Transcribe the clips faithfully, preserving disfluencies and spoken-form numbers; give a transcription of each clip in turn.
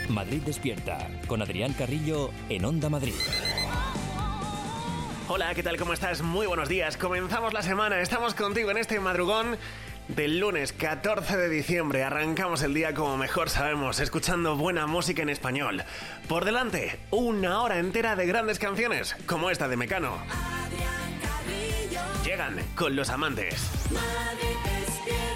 Madrid Despierta, con Adrián Carrillo en Onda Madrid. Hola, ¿qué tal? ¿Cómo estás? Muy buenos días. Comenzamos la semana. Estamos contigo en este madrugón del lunes catorce de diciembre. Arrancamos el día como mejor sabemos, escuchando buena música en español. Por delante, una hora entera de grandes canciones, como esta de Mecano. Adrián Carrillo. Llegan con Los Amantes. Madrid Despierta.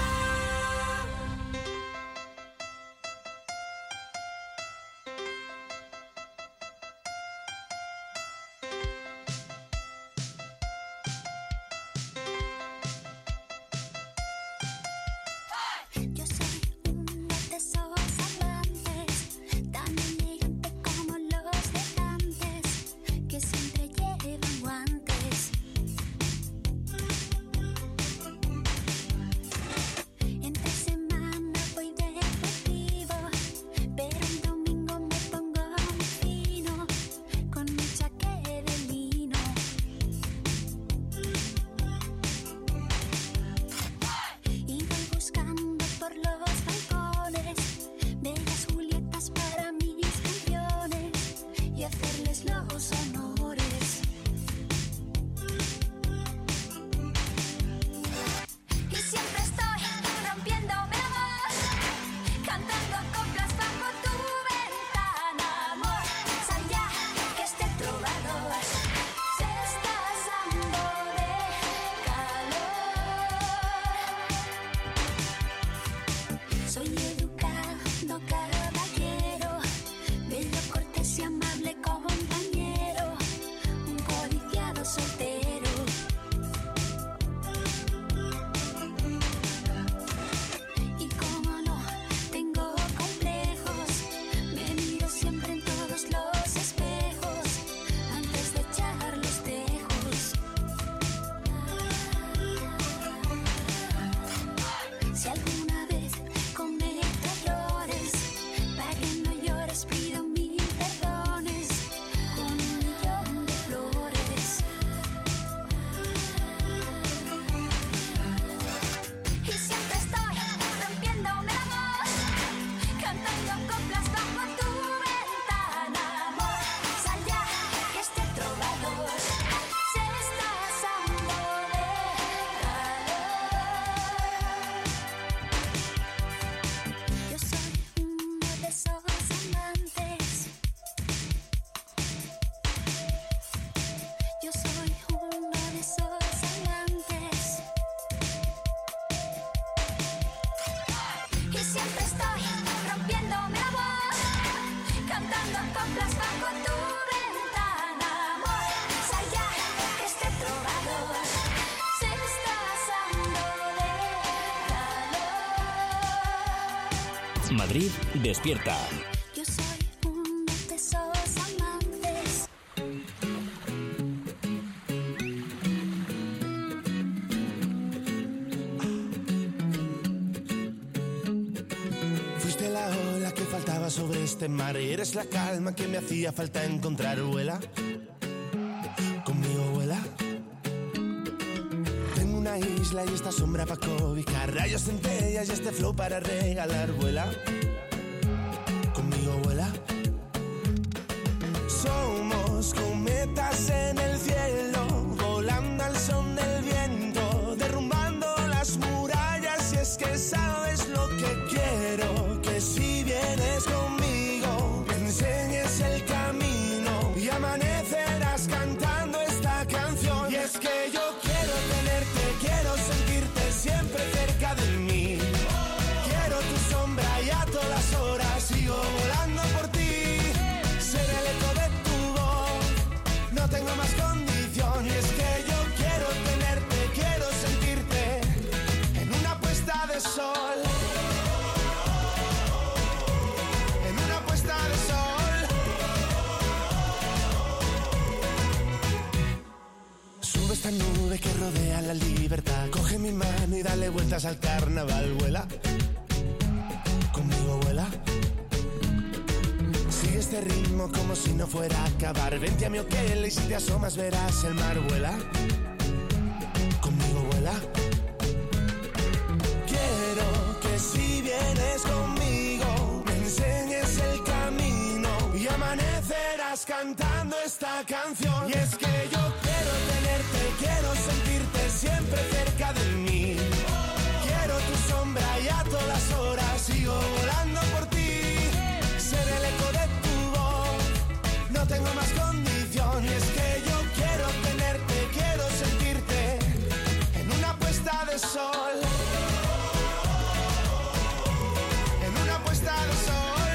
Madrid Despierta. Yo soy uno de esos amantes. Fuiste la ola que faltaba sobre este mar y eres la calma que me hacía falta encontrar. Vuela, conmigo vuela. Tengo una isla y esta sombra pa' cobijar, rayos, centellas y este flow para regalar. Vuela, conmigo vuela. Somos cometas en el cielo, volando al son del viento, derrumbando las murallas. Y es que sabes lo que quiero, que si vienes conmigo me enseñes el camino y amanecerás cantando esta canción. Y es que yo quiero tenerte, quiero sentirte siempre cerca de mí. Quiero tu sombra y a todas horas sigo volando por ti. Ser el eco de tu voz, no tengo más condición. Y es que yo quiero tenerte, quiero sentirte en una puesta de sol. En una puesta de sol. Sube esta nube que rodea la libertad, coge mi mano y dale vueltas al carnaval. Vuela, conmigo vuela. Sigue este ritmo como si no fuera a acabar. Vente a mi hotel y si te asomas verás el mar. Vuela, conmigo vuela. Quiero que si vienes conmigo me enseñes el cantando esta canción. Y es que yo quiero tenerte, quiero sentirte siempre cerca de mí. Quiero tu sombra y a todas horas sigo volando por ti. Ser el eco de tu voz, no tengo más condición. Y es que yo quiero tenerte, quiero sentirte en una puesta de sol. En una puesta de sol.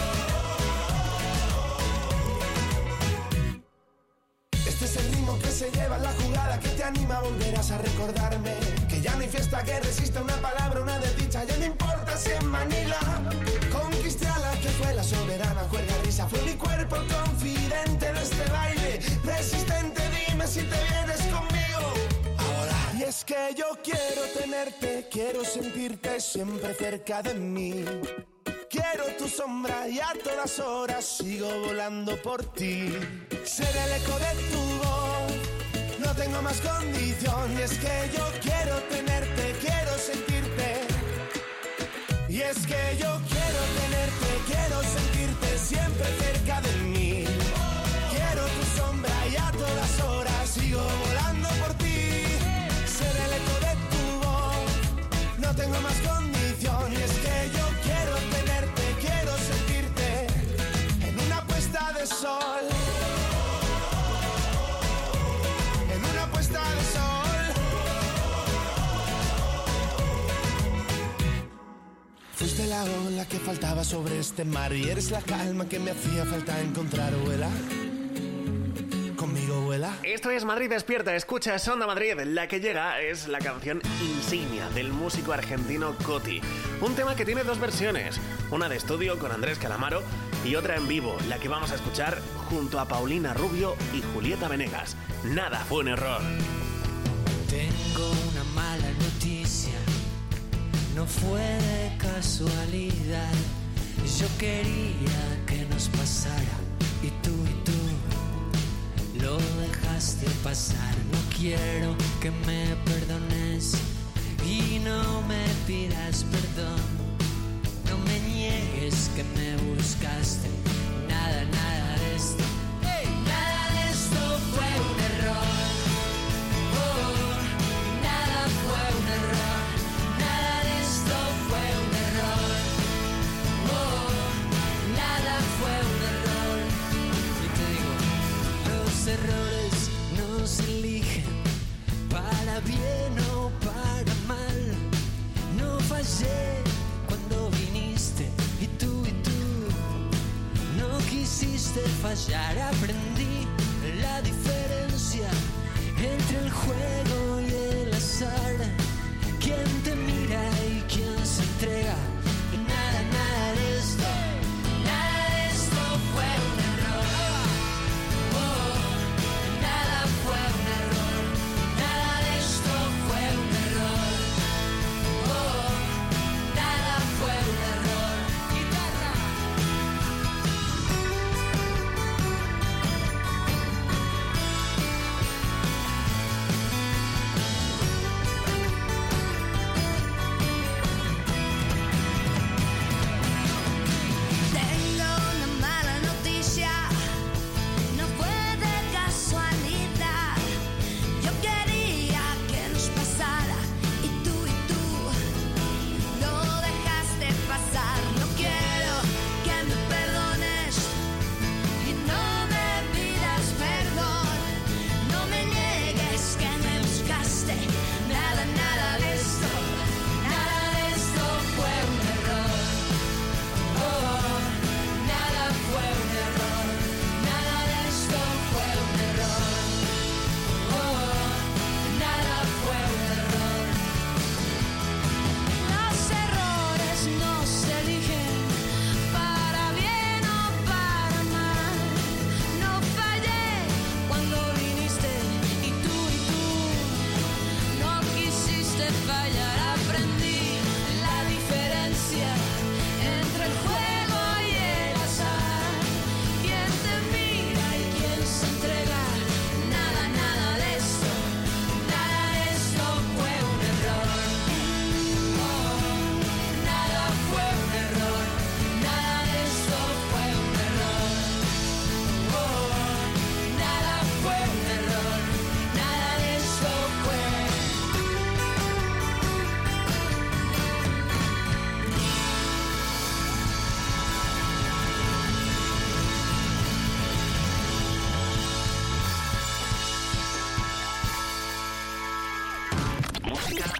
Este es el ritmo que se lleva en la jugada, que te anima, volverás a recordarme. Que ya no hay fiesta que resista una palabra, una desdicha. Ya no importa si en Manila conquisté a la que fue la soberana, cuerda risa. Fue mi cuerpo confidente de este baile, resistente, dime si te vienes conmigo ahora. Y es que yo quiero tenerte, quiero sentirte siempre cerca de mí. Quiero tu sombra y a todas horas sigo volando por ti. Ser el eco de tu voz, no tengo más condición. Y es que yo quiero tenerte, quiero sentirte. Y es que yo quiero tenerte, quiero sentirte siempre cerca de mí. Quiero tu sombra y a todas horas sigo volando por ti. Ser el eco de tu voz, no tengo más condición. Y es que yo quiero tenerte, quiero sentirte en una puesta de sol. En una puesta de sol. Fuiste la ola que faltaba sobre este mar y eres la calma que me hacía falta encontrar. Vuela conmigo, vuela. Esto es Madrid Despierta, escuchas Onda Madrid. La que llega es la canción insignia del músico argentino Coti. Un tema que tiene dos versiones, una de estudio con Andrés Calamaro y otra en vivo, la que vamos a escuchar junto a Paulina Rubio y Julieta Venegas. Nada fue un error. Tengo una mala noticia, no fue de casualidad. Yo quería que nos pasara y tú y tú lo dejaste pasar. No quiero que me perdones y no me pidas perdón. No me niegues que me buscaste. Nada, nada de esto. ¡Hey! Nada de esto fue un error. Oh, nada fue un error. Nada de esto fue un error. Oh, nada fue un error. Y te digo, los errores no se eligen para bien o para mal. No fallé cuando viniste y tú y tú no quisiste fallar. Aprendí la diferencia entre el juego y el azar. Quién te mira y quién se entrega. Y nada, nada de esto, nada de esto fue un error. Oh, nada fue un error. Nada de esto fue un error. Oh, nada fue un error. Guitarra.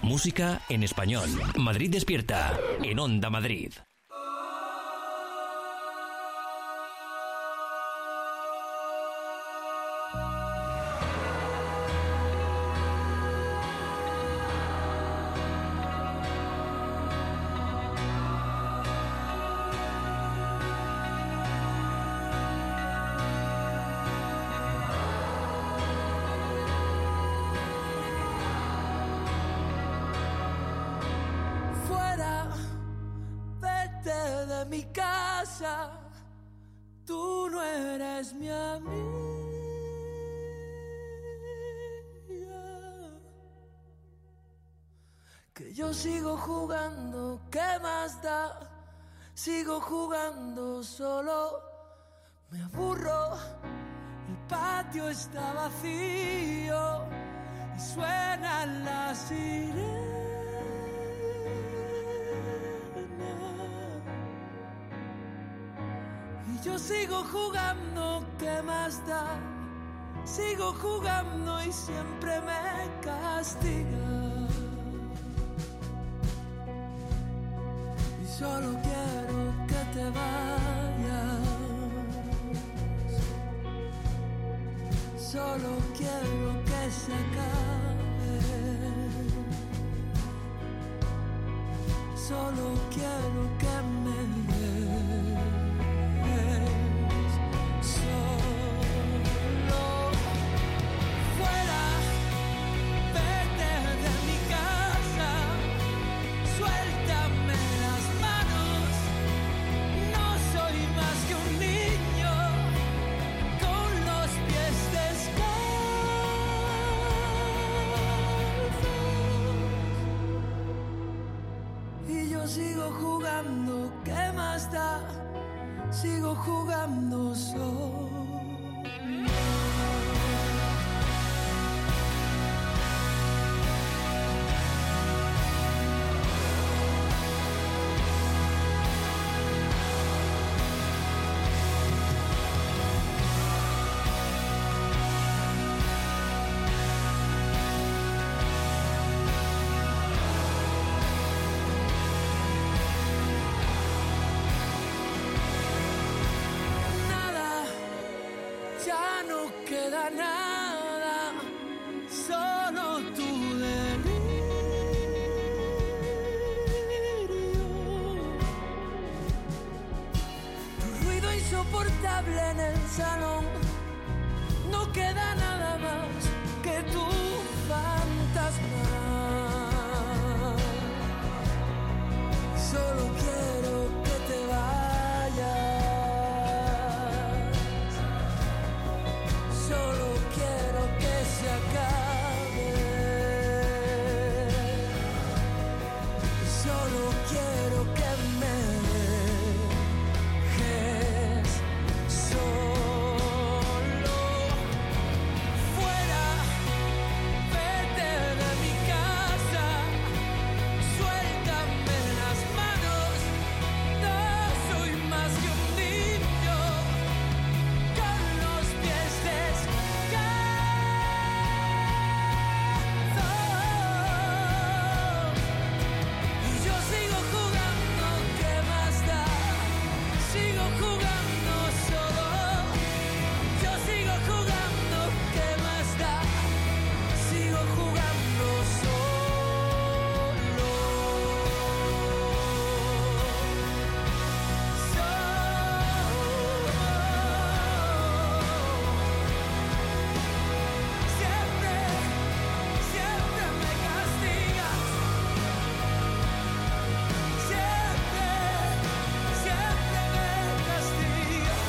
Música en español. Madrid despierta en Onda Madrid. Mi casa, tú no eres mi amiga. Que yo sigo jugando, ¿qué más da? Sigo jugando solo, me aburro, el patio está vacío y suenan las sirenas. Yo sigo jugando, ¿qué más da? Sigo jugando y siempre me castiga. Y solo quiero que te vayas. Solo quiero que se acabe. Solo quiero que me des. Sigo jugando, ¿qué más da? Sigo jugando solo. Nada, solo tu delirio. Tu ruido insoportable en el salón. No queda nada más que tu fantasma. Solo quiero que te vayas. Solo quiero que se acabe. Solo quiero que me dejes solo. Fuera, vete de mi casa. Suéltame las manos. No soy más que un niño con los pies descalzos. Y yo sigo jugando, ¿qué más da? Sigo jugando solo. Yo sigo jugando, ¿qué más da? Sigo jugando solo. Siempre, siempre me castigas. Siempre, siempre me castigas.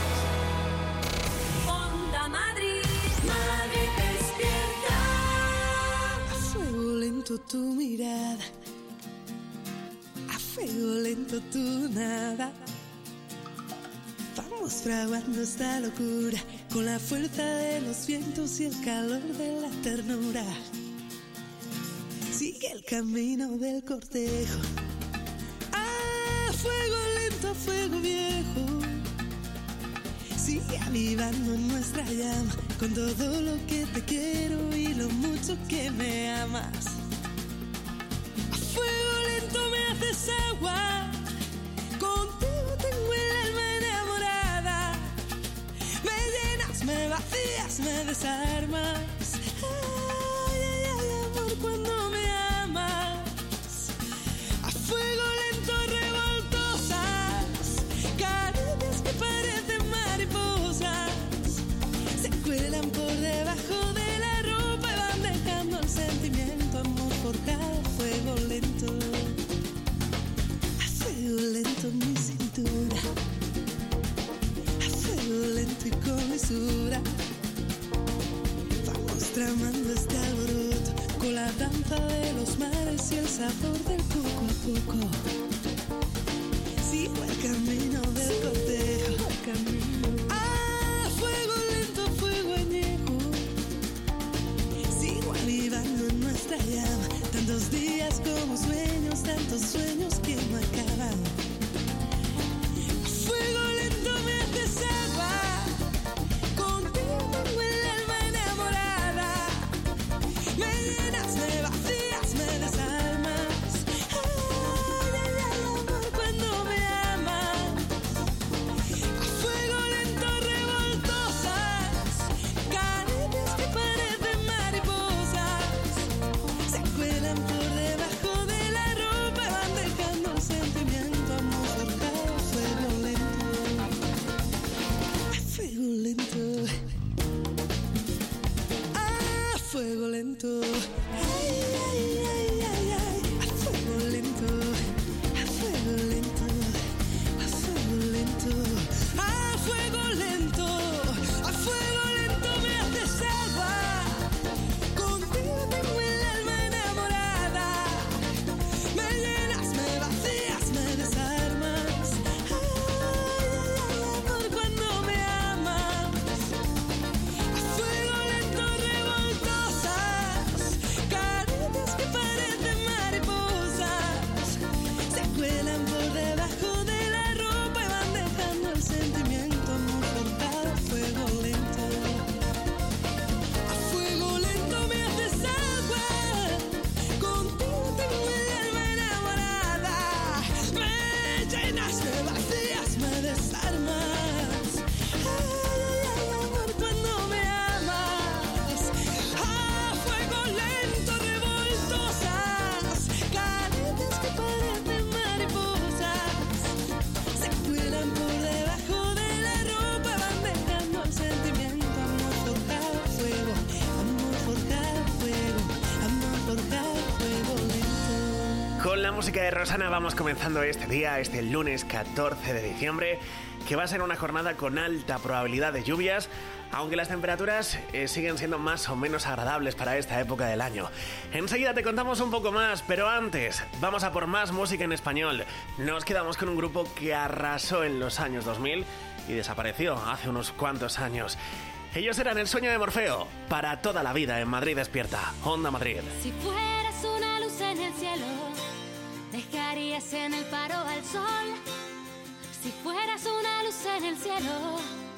Onda Madrid, Madrid despierta. A fuego lento tu mirada, a fuego lento tu nada. Vamos fraguando esta locura con la fuerza de los vientos y el calor de la ternura. Sigue el camino del cortejo. A fuego lento, a fuego viejo. Sigue avivando nuestra llama con todo lo que te quiero y lo mucho que me amas. desarmas. Ay, ay, ay, amor, cuando me amas. A fuego lento revoltosas, caricias que parecen mariposas, se cuelan por debajo de la ropa y van dejando el sentimiento, amor forjado a fuego lento. A fuego lento mi cintura, a fuego lento y con mesura. Vamos tramando este alboroto con la danza de los mares y el sabor del poco a poco. Sigo el camino del cortejo, camino. Ah, fuego lento, fuego añejo. Sigo avivando en nuestra llama. Tantos días como sueños, tantos sueños que no acaban. Fuego lento me haces agua. Contigo tengo el alma enamorada. Me llenas, me vacías, me desarmas. Ay, ay, ay, amor, cuando me amas. A fuego lento revoltosas, caricias que parecen mariposas, se cuelan por debajo de la ropa y van dejando el sentimiento, amor forjado a fuego lento. A fuego lento. A fuego lento. Ay, ay, ay, ay, ay. A fuego lento. A fuego lento. A fuego lento. A fuego lento. A fuego lento me haces agua. Contigo tengo el alma enamorada. Me llenas, me vacías, me desarmas. Ay, ay, ay, amor, cuando me amas. A fuego lento revoltosas, caricias que parecen mariposas, se cuelan por debajo de la ropa y van dejando el sentimiento, amor forjado a fuego lento. A fuego lento me haces agua. Contigo tengo el alma enamorada. Me llenas, me vacías, me desarmas. Ay, ay, ay, amor, cuando me amas. A fuego lento revoltosas, caricias que parecen mariposas, se cuelan por debajo de la ropa, van dejando el sentimiento, amor forjado a fuego, amor forjado a fuego, amor forjado a fuego lento. Con la música de Rosana vamos comenzando este día, este lunes catorce de diciembre, que va a ser una jornada con alta probabilidad de lluvias, aunque las temperaturas eh, siguen siendo más o menos agradables para esta época del año. Enseguida te contamos un poco más, pero antes vamos a por más música en español. Nos quedamos con un grupo que arrasó en los años dos mil y desapareció hace unos cuantos años. Ellos eran El Sueño de Morfeo, para toda la vida en Madrid Despierta, Onda Madrid. Si fueras una luz en el cielo, dejarías en el faro al sol. Si fueras una luz en el cielo,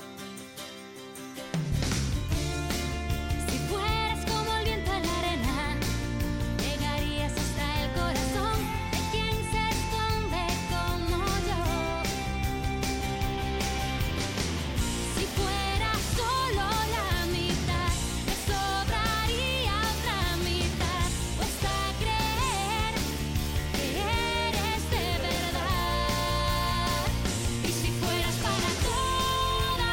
si fueras como el viento en la arena, llegarías hasta el corazón de quien se esconde como yo. Si fuera solo la mitad, te sobraría otra mitad. Cuesta creer que eres de verdad. Y si fueras para toda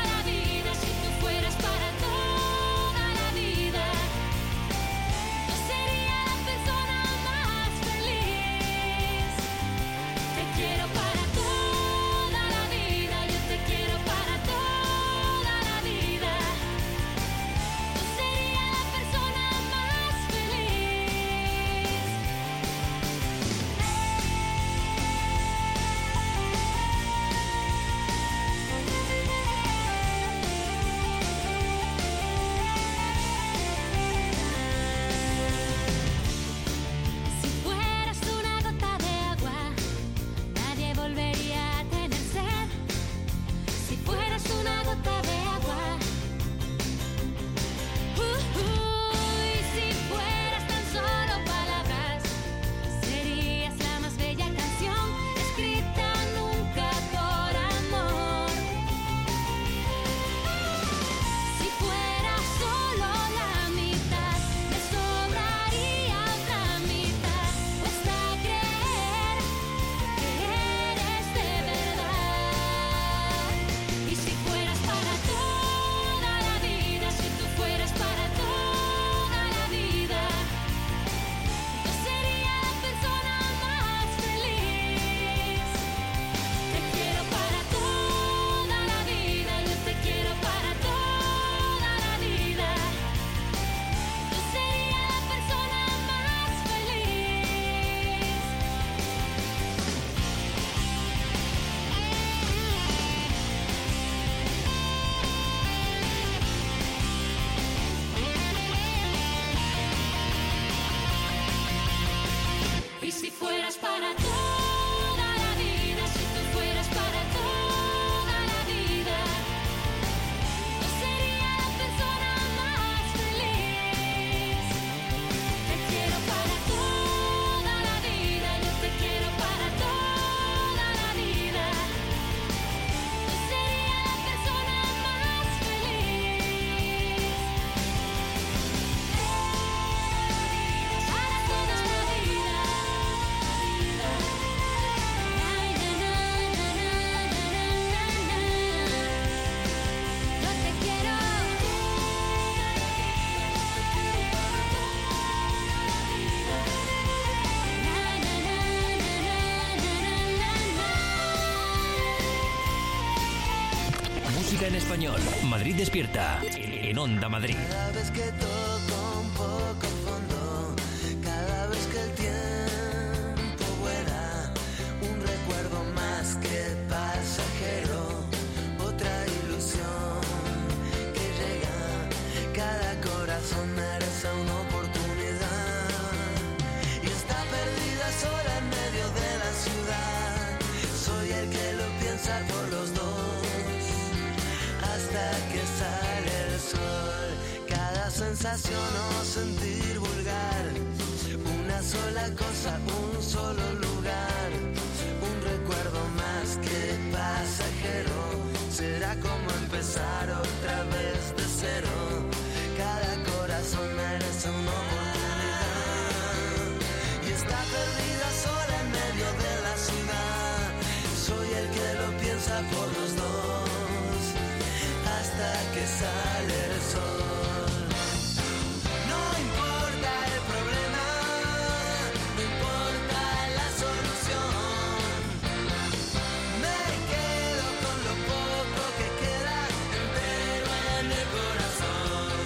Música en español. Madrid despierta. En Onda Madrid. Cada vez que toco un poco fondo, cada vez que el tiempo vuela, un recuerdo más que pasajero, otra ilusión que llega. Cada corazón merece una oportunidad y está perdida sola en medio de la ciudad. Soy el que lo piensa por los dos hasta que sale el sol. Cada sensación o sentir vulgar, una sola cosa, un solo lugar, un recuerdo más que pasajero. Será como empezar otra vez de cero. Cada corazón merece una oportunidad y está perdida sola en medio de la ciudad. Soy el que lo piensa por los dos hasta que sale el sol. No importa el problema, no importa la solución. Me quedo con lo poco que queda entero en el corazón.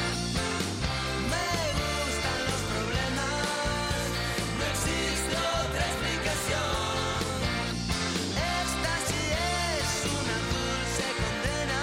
Me gustan los problemas, no existe otra explicación. Esta sí es una dulce condena.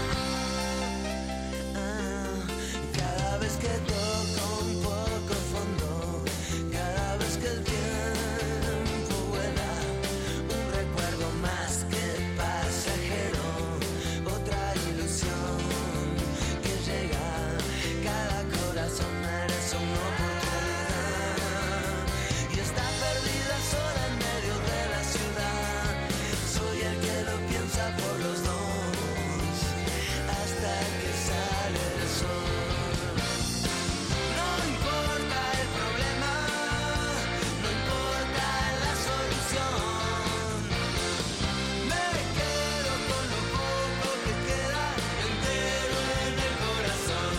Ah, cada vez que toco un poco fondo, cada vez que el tiempo vuela, un recuerdo más que pasajero, otra ilusión que llega. Cada corazón merece una oportunidad y está perdida sola en medio de la ciudad. Soy el que lo piensa por los dos hasta que sale el sol. No importa el problema, no importa la solución. Me quedo con lo poco que queda entero en el corazón.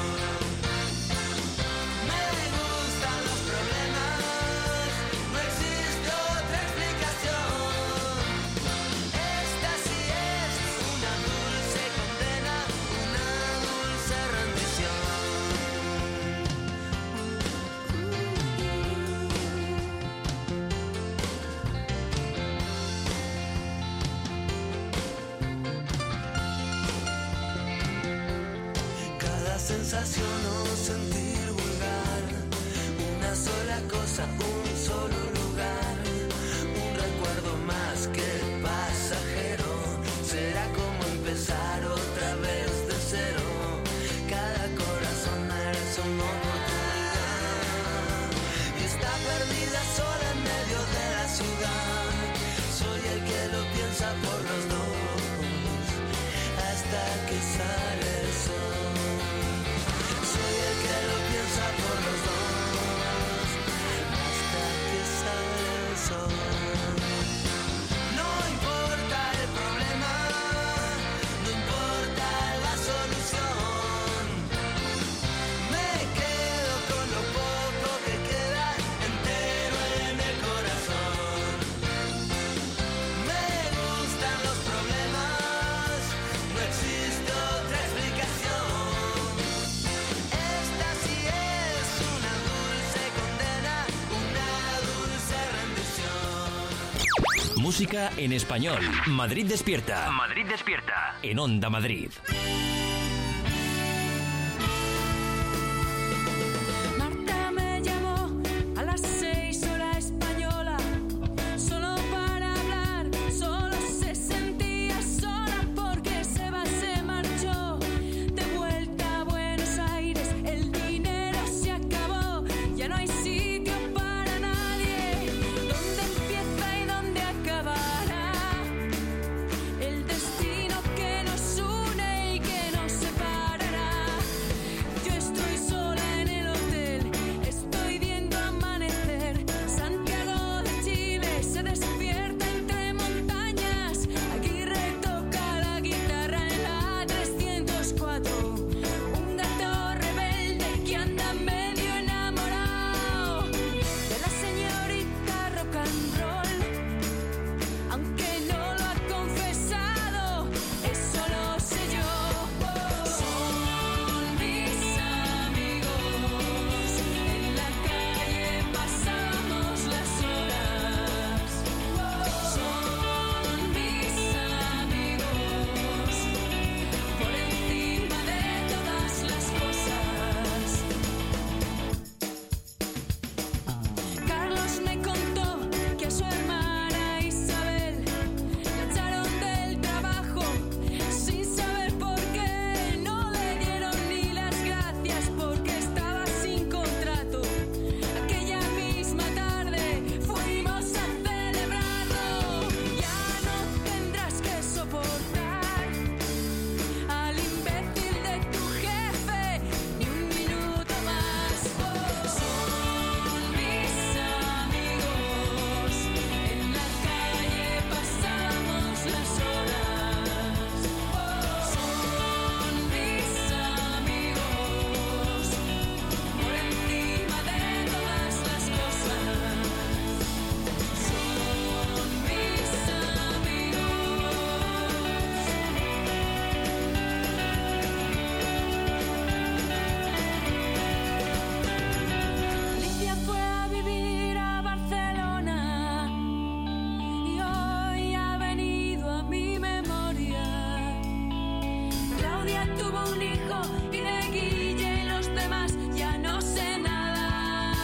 Me gustan los problemas, no existe otra explicación. Esta sí es una dulce condena, una dulce rendición. Cada sensación o sentir vulgar, una sola cosa, un solo lugar, un recuerdo más que pasajero. Será como empezar otra vez de cero. Cada corazón merece una oportunidad y está perdida sola en medio de la ciudad. Soy el que lo piensa por los dos hasta que sale el sol. Soy el que lo piensa por los dos hasta que sale el sol. No importa el problema, no importa la solución. Me quedo con lo poco que queda entero en el corazón. Me gustan los problemas, no existe otra explicación. Esta sí es una dulce condena, una dulce rendición. Música en español. Madrid despierta. Madrid despierta. En Onda Madrid. Marta me llamó a las seis hora española, solo para hablar, solo se sentía sola porque Seba se marchó de vuelta a Buenos Aires, el dinero se acabó, ya no hay sitio para nadie, ¿dónde empieza y dónde acabará el destino que nos une y que un hijo y de Guille y los demás ya no sé nada.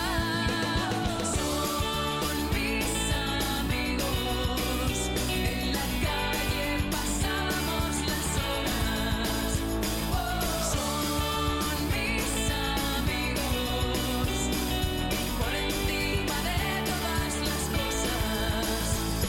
Son mis amigos, en la calle pasamos las horas. Son mis amigos, por encima de todas las cosas.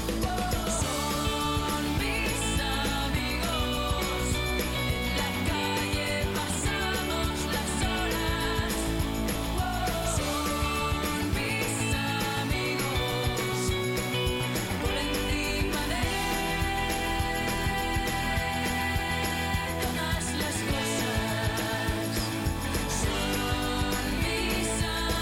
Son mis amigos, en la calle pasamos las horas. Son mis amigos, por encima de todas las cosas. Son mis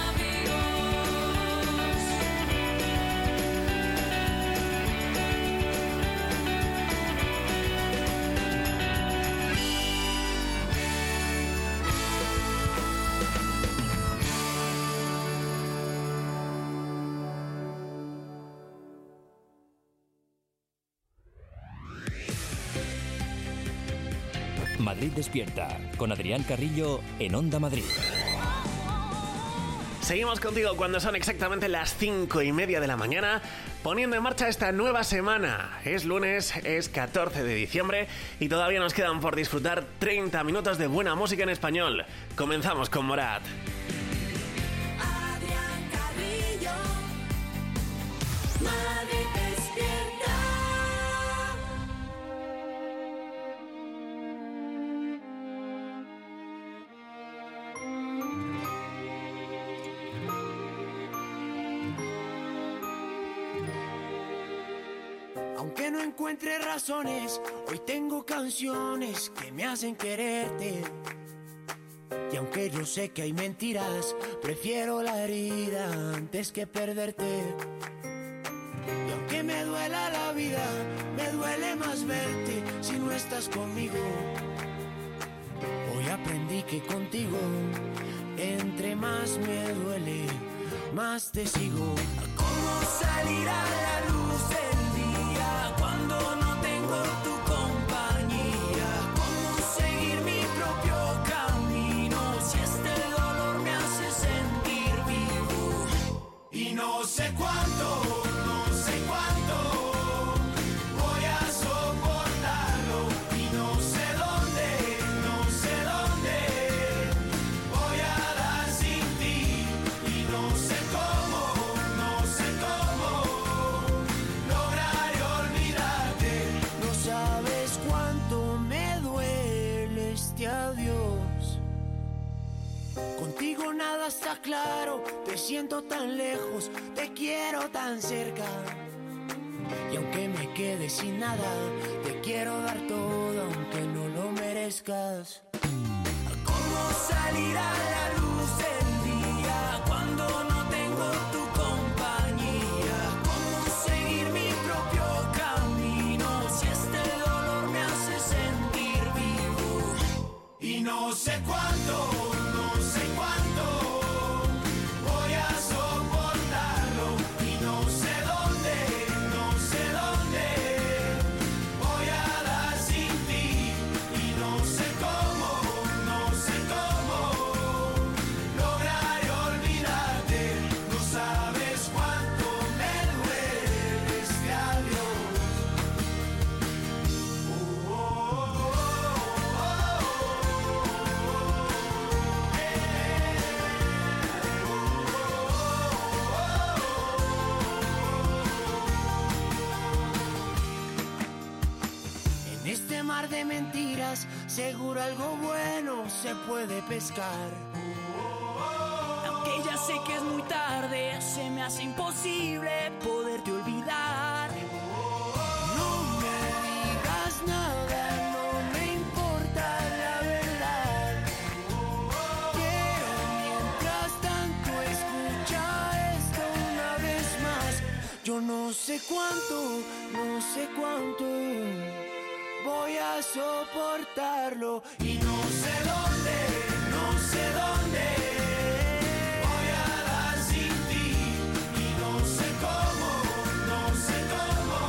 Madrid Despierta, con Adrián Carrillo en Onda Madrid. Seguimos contigo cuando son exactamente las cinco y media de la mañana, poniendo en marcha esta nueva semana. Es lunes, es catorce de diciembre y todavía nos quedan por disfrutar treinta minutos de buena música en español. Comenzamos con Morat. Adrián Carrillo, Madrid Despierta. Aunque no encuentre razones, hoy tengo canciones que me hacen quererte. Y aunque yo sé que hay mentiras, prefiero la herida antes que perderte. Y aunque me duela la vida, me duele más verte si no estás conmigo. Hoy aprendí que contigo, entre más me duele, más te sigo. ¿Cómo salir a la luz del día cuando no tengo tu compañía? ¿Cómo seguir mi propio camino si este dolor me hace sentir vivo? Y no sé cuánto, no sé cuánto voy a soportarlo. Y no sé dónde, no sé dónde voy a dar sin ti. Y no sé cómo, no sé cómo lograré olvidarte. No sabes cuánto me duele este adiós. Contigo nada está claro, te siento tan lejos, te quiero tan cerca. Y aunque me quede sin nada, te quiero dar todo aunque no lo merezcas. ¿Cómo salir a la luz del día cuando no tengo tu compañía? ¿Cómo seguir mi propio camino si este dolor me hace sentir vivo? Y no sé cuánto, no sé cuánto voy a soportarlo. Y no sé dónde, no sé dónde voy a dar sin ti. Y no sé cómo, no sé cómo lograré olvidarte. No sabes cuánto me duele este adiós. Oh, oh, En este mar de mentiras, seguro algo bueno se puede pescar. Aunque ya sé que es muy tarde, se me hace imposible poderte olvidar. No me digas nada, no me importa la verdad. Quiero mientras tanto escucha esto una vez más. Yo no sé cuánto, no sé cuánto voy a soportarlo. Y no sé dónde, no sé dónde voy a dar sin ti. Y no sé cómo, no sé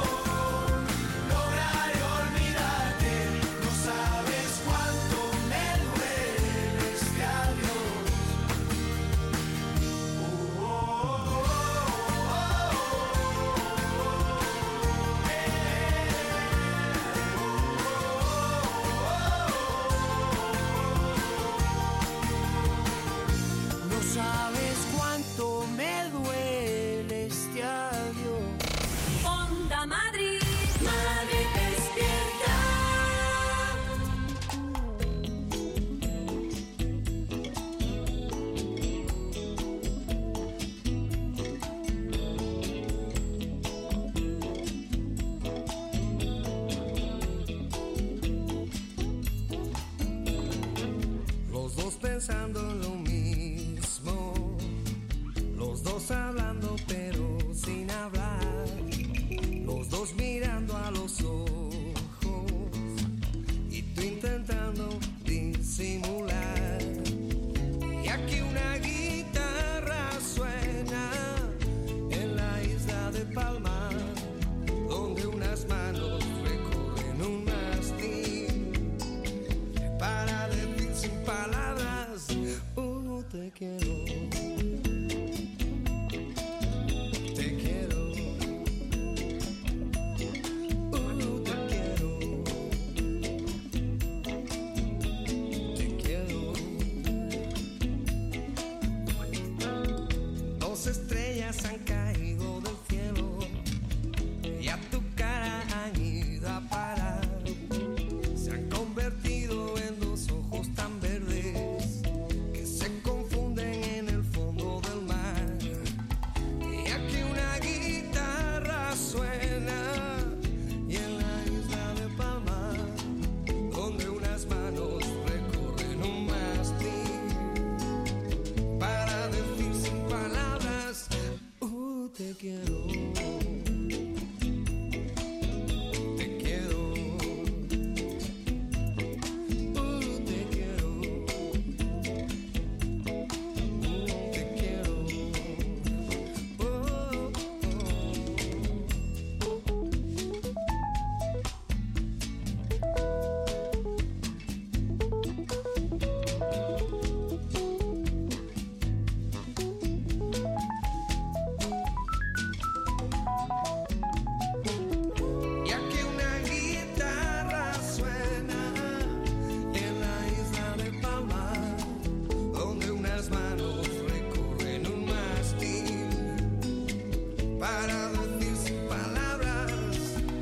cómo lograré olvidarte. No sabes cuánto me pensando en lo mismo, los dos hablando pero sin hablar, los dos mirando a los ojos y tú intentando disimular. Y aquí una guitarra suena en la isla de Palma, donde unas manos recorren un mastín para decir sin palabras, oh, te quiero. Te quiero. Oh, te quiero. Te quiero. Dos estrellas han caído del cielo y a tu cara han ido a parar. Se han convertido en dos ojos tan verdes que se confunden en el fondo del mar. Y aquí una guitarra suena y en la isla de Palma, donde unas manos recorren un mastín para decir sin palabras, uh, te quiero. Te quiero. Uh, te quiero. Uh, te quiero. Oh, oh. Y aquí una guitarra suena en la isla de Palma, donde unas manos recorren un mastín para decir sin palabras.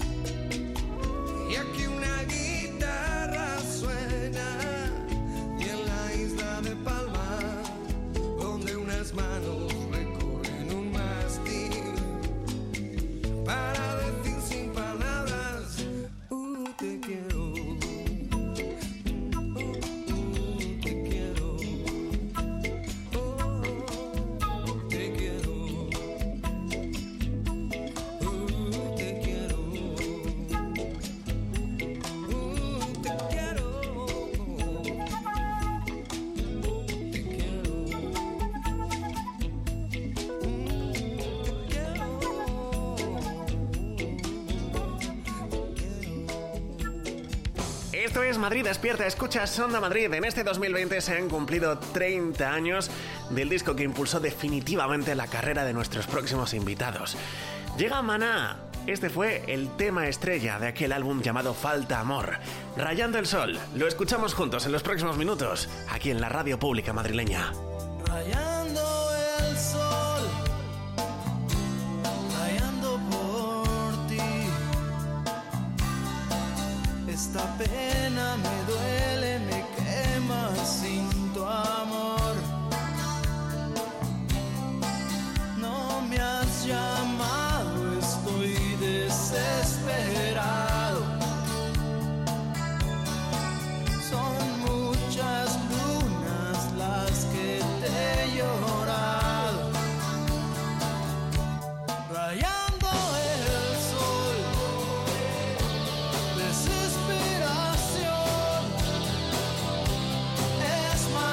Y aquí una guitarra suena y en la isla de Palma, donde unas manos recorren un mastín para decir sin palabras, uh, te quiero. Uh, uh, te quiero. Oh, te quiero. Uh, te quiero. Uh, te quiero. Te quiero. Esto es Madrid Despierta, escuchas Onda Madrid. En este dos mil veinte se han cumplido treinta años del disco que impulsó definitivamente la carrera de nuestros próximos invitados. Llega Maná. Este fue el tema estrella de aquel álbum llamado Falta Amor. Rayando el Sol. Lo escuchamos juntos en los próximos minutos, aquí en la radio pública madrileña. Rayando el sol, rayando por ti. Esta pena me duele, me quema sin tu amor. No me has llamado, estoy desesperado. Son muchas lunas las que te he llorado. Rayando el sol, desesperación. Es más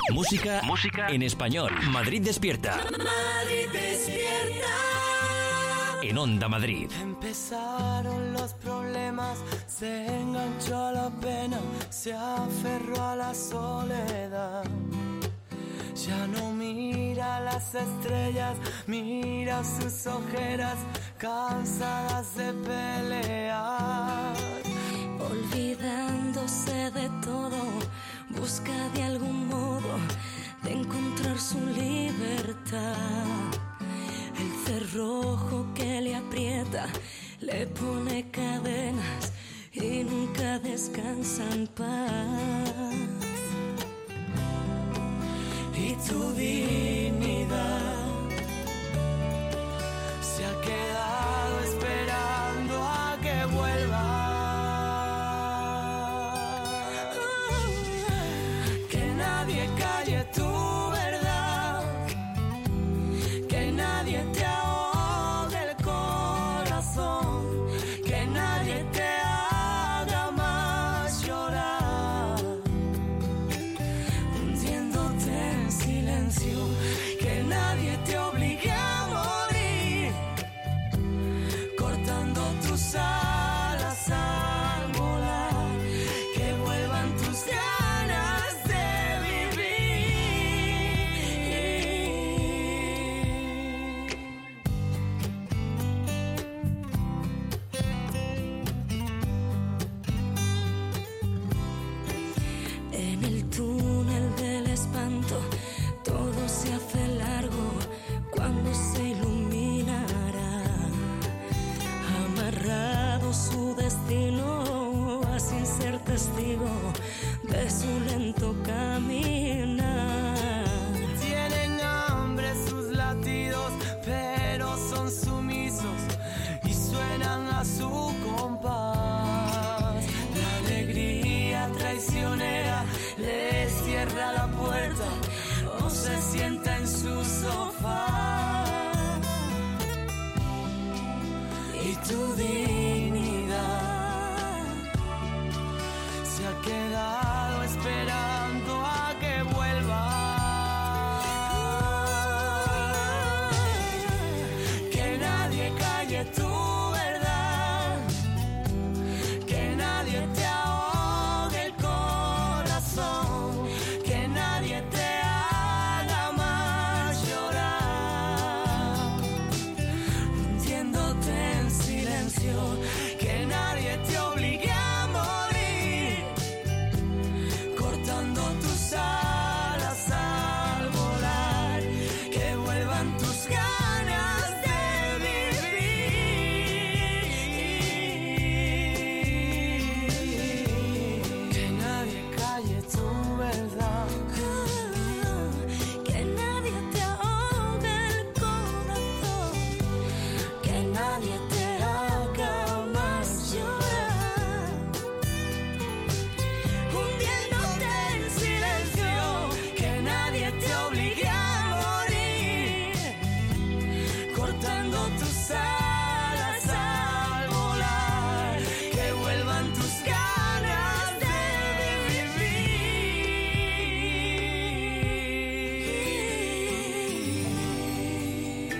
Música, música en español. Madrid despierta. Madrid despierta. En Onda Madrid. Empezaron los problemas, se enganchó a la pena, se aferró a la soledad. Ya no mira las estrellas, mira sus ojeras, cansadas de pelear. Olvidándose de todo, busca de algún modo de encontrar su libertad. El cerrojo que le aprieta, le pone cadenas y nunca descansa en paz. Y tu dignidad se ha quedado esperando a que vuelva. Que nadie calle tu verdad, que nadie te ahogue el corazón, que nadie te haga más llorar, hundiéndote en silencio, que nadie te obligue a morir, cortando tus alas al volar, que vuelvan tus ganas de vivir. En el túnel del espanto todo se hace largo cuando se iluminará. Amarrado su destino a sin ser testigo de su lento caminar. Tienen hambre sus latidos, pero son sumisos y suenan a su compás. La alegría traicionera les cierra la puerta o se sienta en su sofá. Y tu dignidad se ha quedado esperando a que vuelva. Que nadie calle tu verdad, que nadie te ahogue el corazón, que nadie te haga más llorar, hundiéndote en silencio, que nadie te obligue a morir, cortando tus alas al volar, que vuelvan tus ganas de vivir. Que nadie calle tu verdad, Que nadie te ahogue el corazón, que nadie te haga más llorar, hundiéndote en silencio, que nadie te obligue a morir, cortando tus alas al volar, que vuelvan tus ganas de vivir.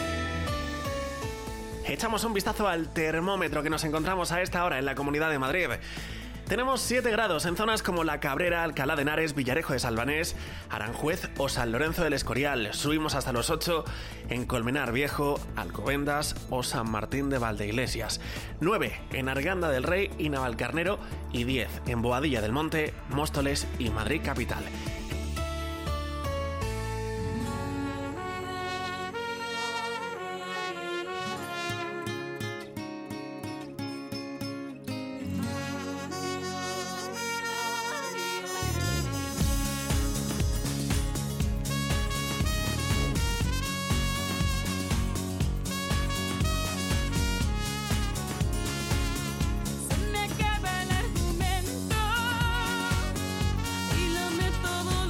Echamos un vistazo al termómetro que nos encontramos a esta hora en la Comunidad de Madrid. Tenemos siete grados en zonas como La Cabrera, Alcalá de Henares, Villarejo de Salvanés, Aranjuez o San Lorenzo del Escorial. Subimos hasta los ocho en Colmenar Viejo, Alcobendas o San Martín de Valdeiglesias. nueve en Arganda del Rey y Navalcarnero y diez en Boadilla del Monte, Móstoles y Madrid Capital. Se me acaba el argumento y lo meto todo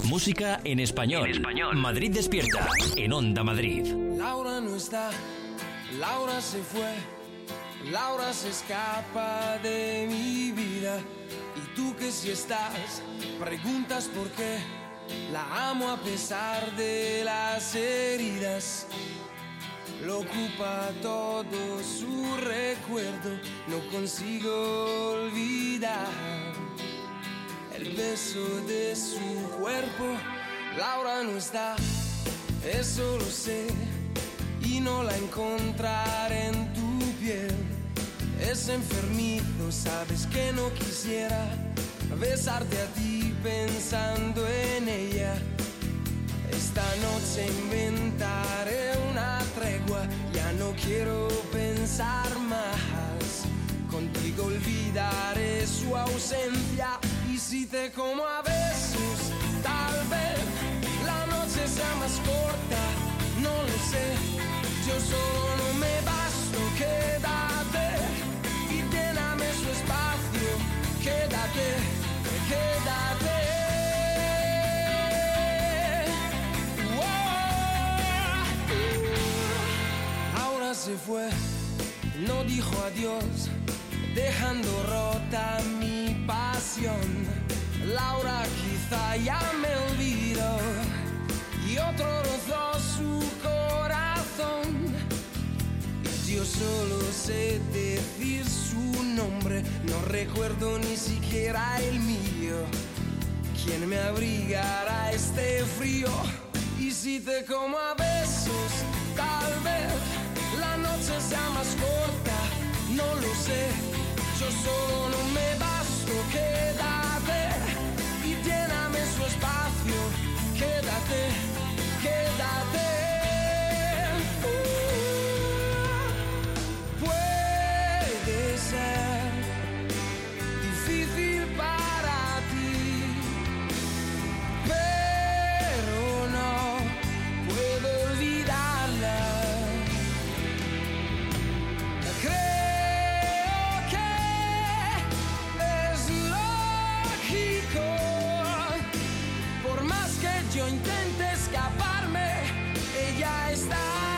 Música en español. En español. Madrid Despierta, en Onda Madrid. Laura no está, Laura se fue, Laura se escapa de mi vida. Y tú que si estás, preguntas por qué. La amo a pesar de las heridas. Lo ocupa todo su recuerdo. No consigo olvidar el beso de su cuerpo. Laura no está, eso lo sé. Y no la encontraré en tu piel. Es enfermizo, sabes que no quisiera besarte a ti pensando en ella. Esta noche inventaré una tregua, ya no quiero pensar más. Contigo olvidaré su ausencia. Y si te como a besos, tal vez la noche sea más corta, no lo sé. Yo solo no me basto, quédate y lléname su espacio. Quédate, quédate. Se fue, no dijo adiós, dejando rota mi pasión. Laura quizá ya me olvidó y otro rozó su corazón. Y yo solo sé decir su nombre, no recuerdo ni siquiera el mío. ¿Quién me abrigará este frío? Y si te como a besos, tal vez la noche sea más corta, no lo sé. Yo solo no me basto, quédate y lléname su espacio. Quédate, quédate. Uh, puede ser difícil para ti, pero no puedo olvidarla. Yo intento escaparme, ella está.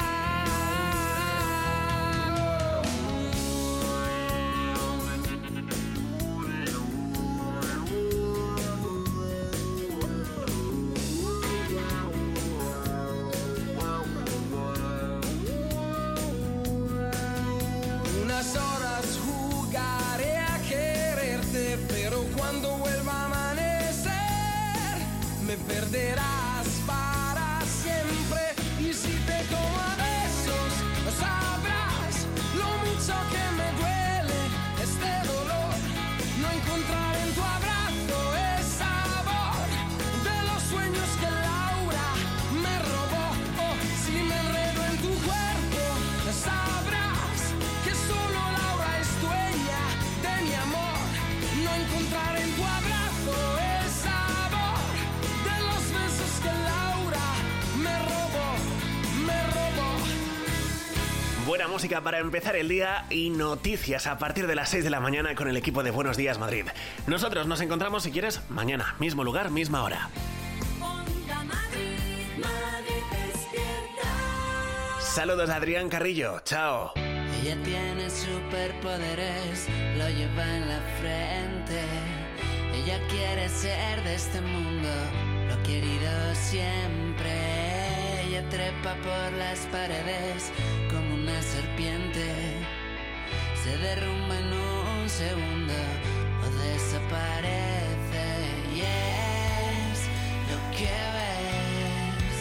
Unas horas jugaré a quererte, pero cuando vuelva a amanecer me perderás para siempre. Y si te como a besos, sabrás lo mucho que me duele este dolor. No encontrar en tu abrazo el sabor de los sueños que Laura me robó. Oh, si me enredo en tu cuerpo, sabrás que solo Laura es dueña de mi amor. No encontrar en tu abrazo el sabor de los besos que Laura me robó, me robó. Buena música para empezar el día y noticias a partir de las seis de la mañana con el equipo de Buenos Días Madrid. Nosotros nos encontramos, si quieres, mañana, mismo lugar, misma hora. Onda Madrid, Madrid despierta. Saludos a Adrián Carrillo, chao. Ella tiene superpoderes, lo lleva en la frente. Ella quiere ser de este mundo, lo ha querido siempre. Ella trepa por las paredes como una serpiente. Se derrumba en un segundo o desaparece. Y es lo que ves.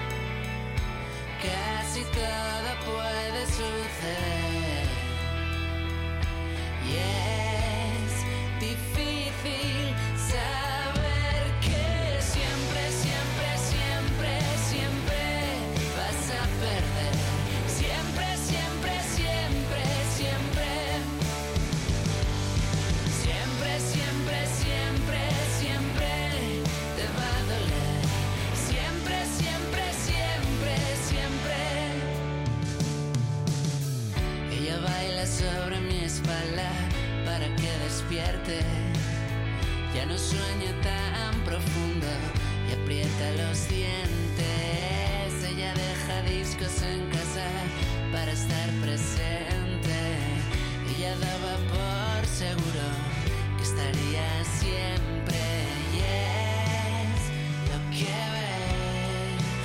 Casi todo puede suceder. Y es difícil saber que siempre, siempre, siempre, siempre vas a perder. Siempre, siempre, siempre, siempre. Siempre, siempre, siempre, siempre te va a doler. Siempre, siempre, siempre, siempre. Ella baila sobre mi espalda para que despierte. Ya no sueña tan profundo, y aprieta los dientes. Ella deja discos en casa para estar presente. Ella daba por seguro que estaría siempre. Y es lo que ves.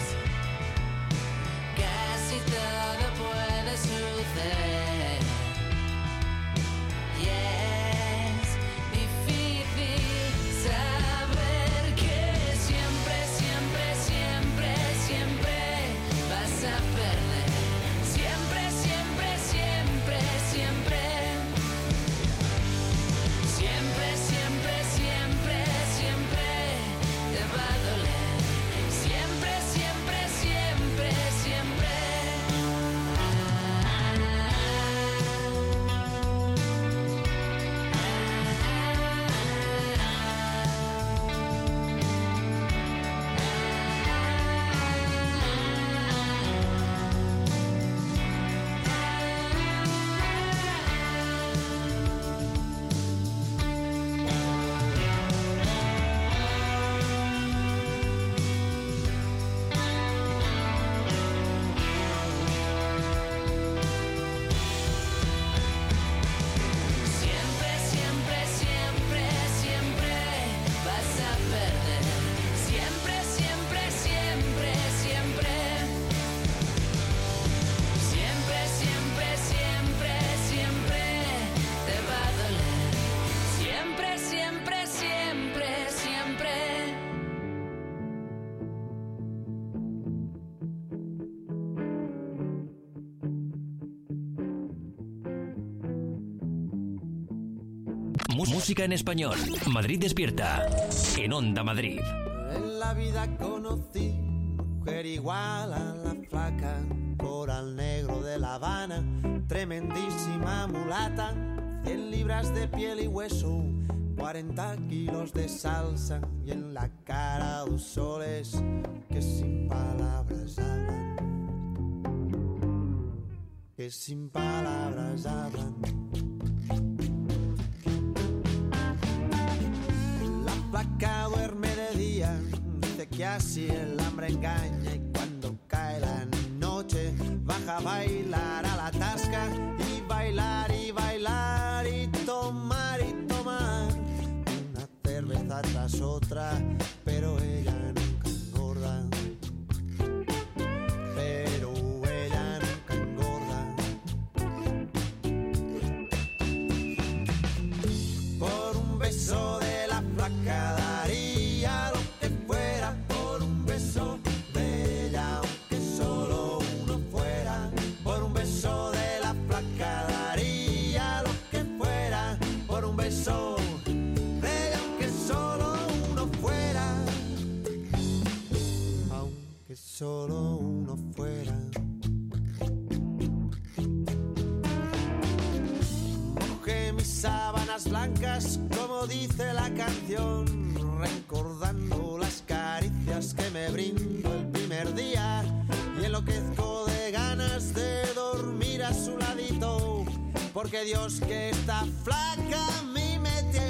Casi todo puede suceder. Y es difícil saber que siempre, siempre, siempre, siempre vas a perder. Siempre, siempre, siempre, siempre. Siempre, siempre, siempre, siempre te va a doler. Siempre, siempre, siempre, siempre. Siempre, siempre, siempre, siempre vas a perder. Siempre, siempre, siempre, siempre. Siempre, siempre, siempre, siempre te va a doler. Siempre, siempre, siempre, siempre. Mu- Música en español. Madrid despierta. En Onda Madrid. En la vida conocí mujer igual a la flaca, coral negro de La Habana, tremendísima mulata, cien libras de piel y hueso, cuarenta kilos de salsa y en la cara dos soles que sin palabras hablan, que sin palabras hablan. La flaca duerme de día, dice que así el hambre engaña y cuando cae la noche baja a bailar a la tasca y bailar y bailar y tomar y tomar una cerveza tras otra, pero ella nunca engorda, pero ella nunca engorda. Por un beso de la flaca daría lo que fuera, por un beso de ella aunque solo uno fuera, por un beso de la flaca daría lo que fuera, por un beso de ella aunque solo uno fuera, aunque solo uno fuera. Mojé mis sábanas blancas, como dice la canción, recordando las caricias que me brindó el primer día y enloquezco de ganas de dormir a su ladito, porque Dios que está flaca a mí me tiene